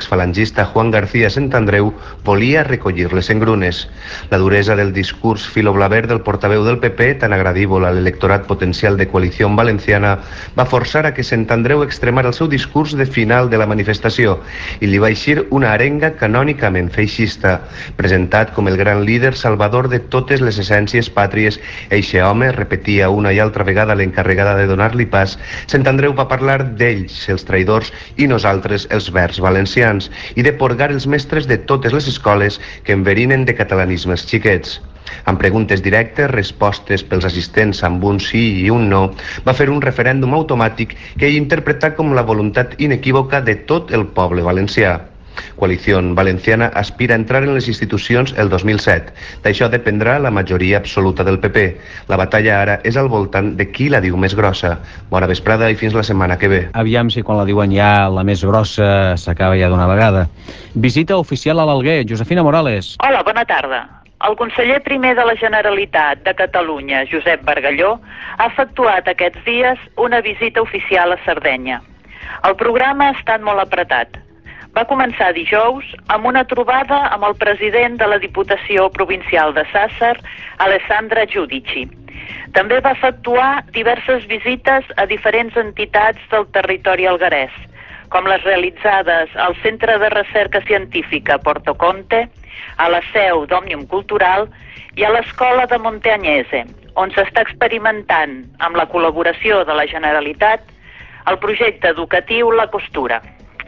feixista Juan García Santandreu volia recollir les engrunes. La duresa del discurs filoblaver del portaveu del P P, tan agradívol a l'electorat potencial de Coalició Valenciana, va forçar a que Santandreu extremara el seu discurs de final de la manifestació i li va eixir una arenga canònicament feixista. Presentat com el gran líder salvador de totes les essències pàtries, eixe home repetia una i altra vegada l'encarregada de donar-li pas. Santandreu va parlar d'ells, els traïdors, i nosaltres, els verds valencians, i de purgar els mestres de totes les escoles que enverinen de catalanismes xiquets. Amb preguntes directes, respostes pels assistents amb un sí i un no, va fer un referèndum automàtic que ell interpretà com la voluntat inequívoca de tot el poble valencià. Coalició Valenciana aspira a entrar en les institucions el dos mil set. D'això dependrà la majoria absoluta del P P. La batalla ara és al voltant de qui la diu més grossa. Bona vesprada i fins la setmana que ve. Aviam si quan la diuen ja la més grossa s'acaba ja d'una vegada. Visita oficial a l'Alguer. Josefina Morales. Hola, bona tarda. El conseller primer de la Generalitat de Catalunya, Josep Bargalló, ha efectuat aquests dies una visita oficial a Sardenya. El programa ha estat molt apretat. Va començar dijous amb una trobada amb el president de la Diputació Provincial de Sàsser, Alessandra Giudici. També va efectuar diverses visites a diferents entitats del territori alguerès, com les realitzades al Centre de Recerca Científica Porto Conte, a la seu d'Òmnium Cultural i a l'Escola de Monteagnese, on s'està experimentant, amb la col·laboració de la Generalitat, el projecte educatiu La Costura.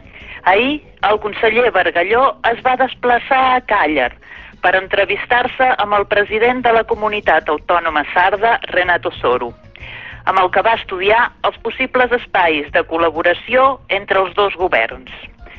Ahir, el conseller Bargalló es va desplaçar a Càller per entrevistar-se amb el president de la comunitat autònoma sarda, Renato Soro, amb el que va estudiar els possibles espais de col·laboració entre els dos governs.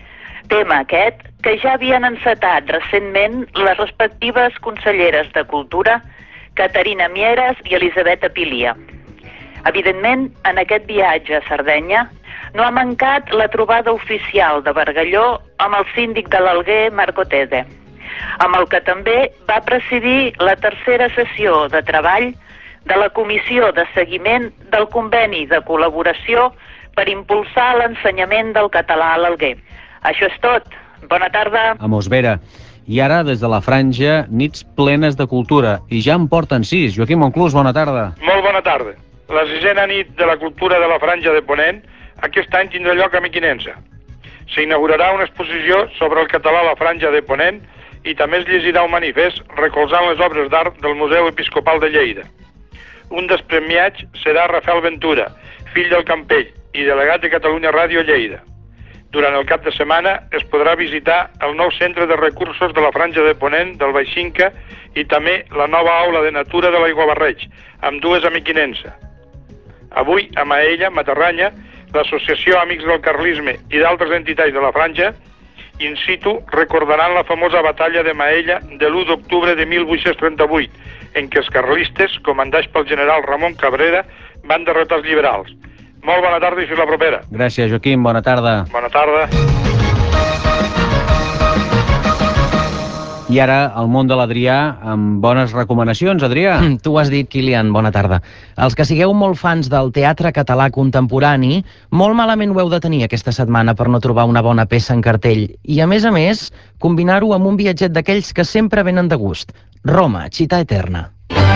Tema aquest que ja havien encetat recentment les respectives conselleres de Cultura, Caterina Mieres i Elisabetta Pilia. Evidentment, en aquest viatge a Sardenya no ha mancat la trobada oficial de Bargalló amb el síndic de l'Alguer, Marco Tede, amb el que també va presidir la tercera sessió de treball de la Comissió de Seguiment del Conveni de Col·laboració per impulsar l'ensenyament del català a l'Alguer. Això és tot. Bona tarda. A Mosvera. I ara, des de la Franja, nits plenes de cultura. I ja en porten sis. Joaquim Monclús, bona tarda. Molt bona tarda. La sisena nit de la cultura de la Franja de Ponent aquest any tindrà lloc a Mequinensa. S'inaugurarà una exposició sobre el català a la Franja de Ponent i també es llegirà un manifest recolzant les obres d'art del Museu Episcopal de Lleida. Un dels premiats serà Rafael Ventura, fill del Campell i delegat de Catalunya Ràdio Lleida. Durant el cap de setmana es podrà visitar el nou centre de recursos de la Franja de Ponent del Baixinca i també la nova aula de natura de l'Aiguabarreig, amb dues a Mequinensa. Avui, a Maella, Matarranya, l'Associació Amics del Carlisme i d'altres entitats de la Franja, in situ recordaran la famosa batalla de Maella de l'u d'octubre de mil vuit-cents trenta-vuit, en què els carlistes, comandats pel general Ramon Cabrera, van derrotar els liberals. Molt bona tarda i fins la propera. Gràcies, Joaquim. Bona tarda. Bona tarda. I ara, el món de l'Adrià, amb bones recomanacions. Adrià? Tu ho has dit, Kilian. Bona tarda. Els que sigueu molt fans del teatre català contemporani, molt malament ho heu de tenir aquesta setmana per no trobar una bona peça en cartell. I, a més a més, combinar-ho amb un viatget d'aquells que sempre venen de gust. Roma, città eterna.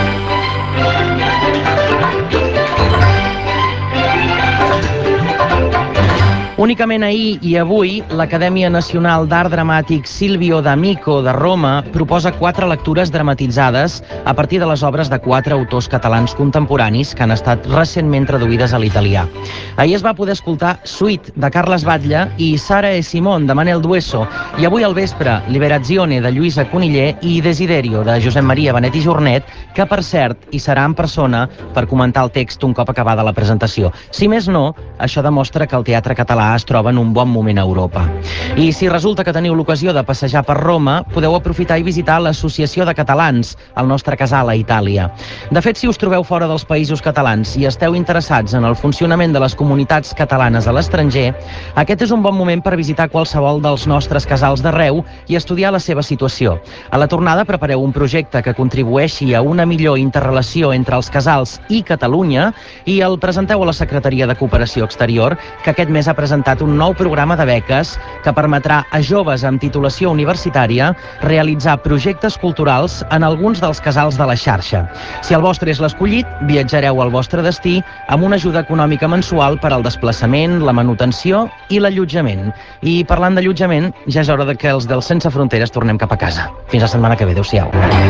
Únicament ahir i avui, l'Acadèmia Nacional d'Art Dramàtic Silvio D'Amico de Roma proposa quatre lectures dramatitzades a partir de les obres de quatre autors catalans contemporanis que han estat recentment traduïdes a l'italià. Ahir es va poder escoltar Suite, de Carles Batlle, i Sara e Simon, de Manel Dueso, i avui al vespre, Liberazione, de Lluïsa Coniller, i Desiderio, de Josep Maria Benet i Jornet, que, per cert, hi serà en persona per comentar el text un cop acabada la presentació. Si més no, això demostra que el teatre català es troba en un bon moment a Europa. I si resulta que teniu l'ocasió de passejar per Roma, podeu aprofitar i visitar l'Associació de Catalans, el nostre casal a Itàlia. De fet, si us trobeu fora dels països catalans i esteu interessats en el funcionament de les comunitats catalanes a l'estranger, aquest és un bon moment per visitar qualsevol dels nostres casals d'arreu i estudiar la seva situació. A la tornada prepareu un projecte que contribueixi a una millor interrelació entre els casals i Catalunya i el presenteu a la Secretaria de Cooperació Exterior, que aquest mes ha presentat presentat un nou programa de beques que permetrà a joves amb titulació universitària realitzar projectes culturals en alguns dels casals de la xarxa. Si el vostre és l'escollit, viatjareu al vostre destí amb una ajuda econòmica mensual per al desplaçament, la manutenció i l'allotjament. I parlant d'allotjament, ja és hora de que els del Sense Fronteres tornem cap a casa. Fins la setmana que ve. Adéu-siau.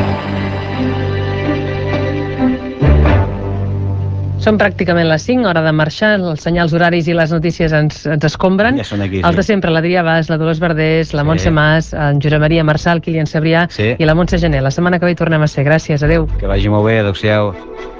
Són pràcticament les cinc, hora de marxar, els senyals horaris i les notícies ens, ens escombren. Ja són aquí, sí. Els de sempre, l'Adrià Bas, la Dolors Verdés, la sí. Montse Mas, en Josep Maria Marçal, Kilian Cebrià sí. i la Montse Gené. La setmana que ve hi tornem a ser. Gràcies, adéu. Que vagi molt bé, adéu-siau.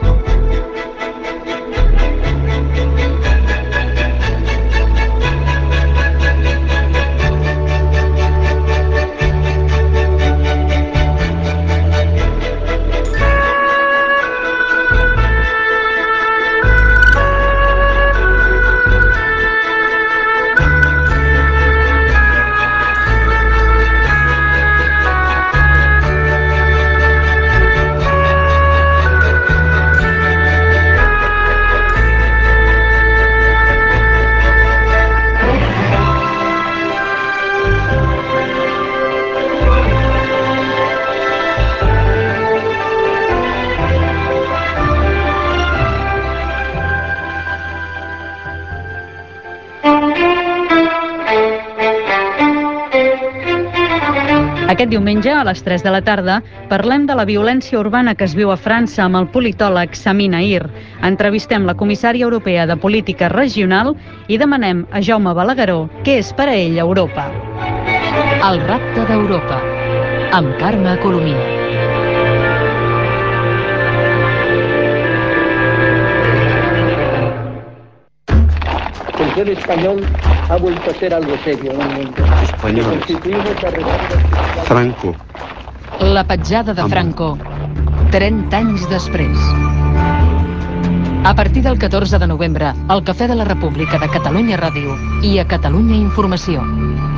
Aquest diumenge, a les tres de la tarda, parlem de la violència urbana que es viu a França amb el politòleg Sami Naïr. Entrevistem la comissària europea de política regional i demanem a Jaume Balagueró què és per a ell Europa. El rapte d'Europa, amb Carme Colomina. El ser español ha vuelto a ser algo serio en el mundo. Españoles. Franco. La petjada de Franco, trenta anys després. A partir del catorze de novembre, al Cafè de la República de Catalunya Ràdio i a Catalunya Informació.